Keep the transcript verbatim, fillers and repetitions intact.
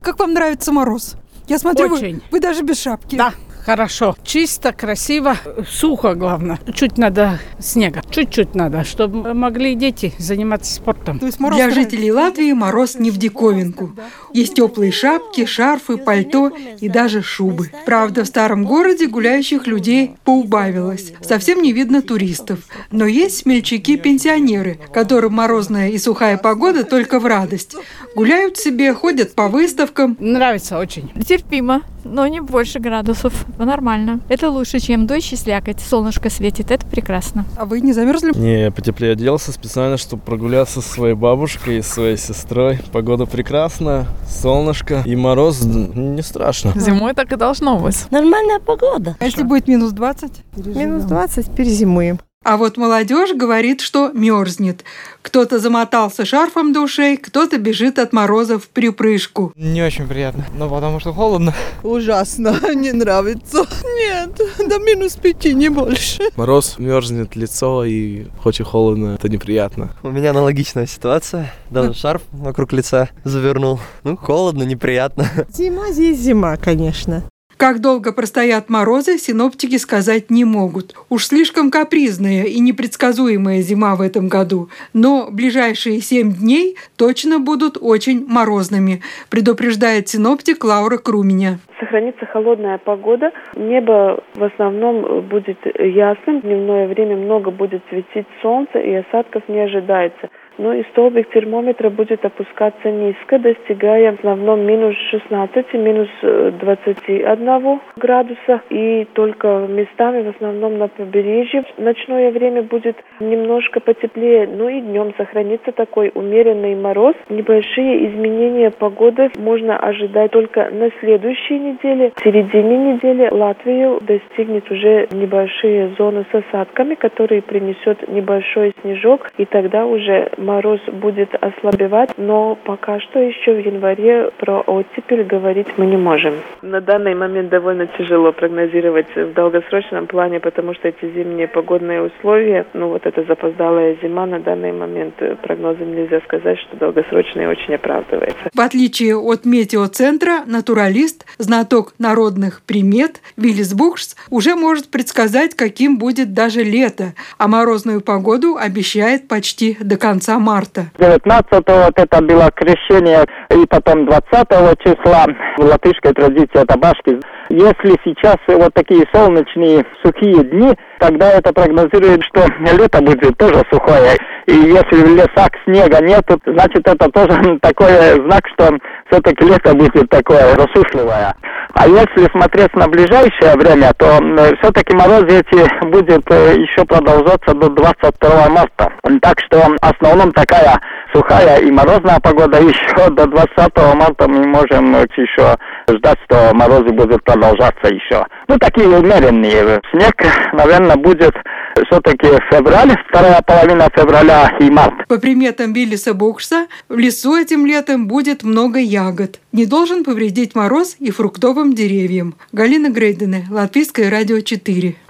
Как вам нравится мороз? Я смотрю, Очень. Вы, вы даже без шапки. Да, хорошо. Чисто, красиво, сухо, главное. Чуть надо снега, чуть-чуть надо, чтобы могли дети заниматься спортом. То есть мороз Для нравится. жителей Латвии мороз не в диковинку. Есть теплые шапки, шарфы, пальто и даже шубы. Правда, в старом городе гуляющих людей поубавилось. Совсем не видно туристов. Но есть смельчаки-пенсионеры, которым морозная и сухая погода только в радость. Гуляют себе, ходят по выставкам. Нравится очень. Терпимо, но не больше градусов. Нормально. Это лучше, чем дождь и слякоть. Солнышко светит, это прекрасно. А вы не замерзли? Не, я потеплее оделся специально, чтобы прогуляться со своей бабушкой и своей сестрой. Погода прекрасная, солнышко и мороз не страшно. Зимой так и должно быть. Нормальная погода. А если будет минус двадцать? Минус двадцать, перезимуем. А вот молодежь говорит, что мерзнет. Кто-то замотался шарфом до ушей, кто-то бежит от мороза в припрыжку. Не очень приятно, но потому что холодно. Ужасно, не нравится. Нет, до минус пяти, не больше. Мороз, мерзнет лицо и хоть и холодно, это неприятно. У меня аналогичная ситуация. Даже шарф вокруг лица завернул. Ну, холодно, неприятно. Зима здесь зима, конечно. Как долго простоят морозы, синоптики сказать не могут. Уж слишком капризная и непредсказуемая зима в этом году. Но ближайшие семь дней точно будут очень морозными, предупреждает синоптик Лаура Круменя. Сохранится холодная погода. Небо в основном будет ясным. В дневное время много будет светить солнце и осадков не ожидается. Ну и столбик термометра будет опускаться низко, достигая в основном минус шестнадцать, минус двадцать один градуса. И только местами, в основном на побережье, в ночное время будет немножко потеплее. Ну и днем сохранится такой умеренный мороз. Небольшие изменения погоды можно ожидать только на следующей неделе. В середине недели Латвию достигнет уже небольшие зоны с осадками, которые принесет небольшой снежок. И тогда уже мороз будет ослабевать, но пока что еще в январе про оттепель говорить мы не можем. На данный момент довольно тяжело прогнозировать в долгосрочном плане, потому что эти зимние погодные условия, ну вот эта запоздалая зима, на данный момент прогнозом нельзя сказать, что долгосрочно и очень оправдывается. В отличие от метеоцентра, натуралист, знаток народных примет Виллис Бухшс уже может предсказать, каким будет даже лето, а морозную погоду обещает почти до конца марта. девятнадцатого вот это было крещение, и потом двадцатого числа в латышской традиции это башки. Если сейчас вот такие солнечные сухие дни, тогда это прогнозирует, что лето будет тоже сухое. И если в лесах снега нет, значит это тоже такой знак, что все-таки лето будет такое засушливое. А если смотреть на ближайшее время, то все-таки морозы эти будет еще продолжаться до двадцать второго марта. Так что в основном такая сухая и морозная погода еще до двадцатого марта мы можем еще ждать, что морозы будут продолжаться еще. Ну, такие умеренные. Снег, наверное, будет все-таки февраль, вторая половина февраля и март. По приметам Виллиса Бухшса, в лесу этим летом будет много ягод. Не должен повредить мороз и фруктовым деревьям. Галина Грейдене, Латвийское радио четыре.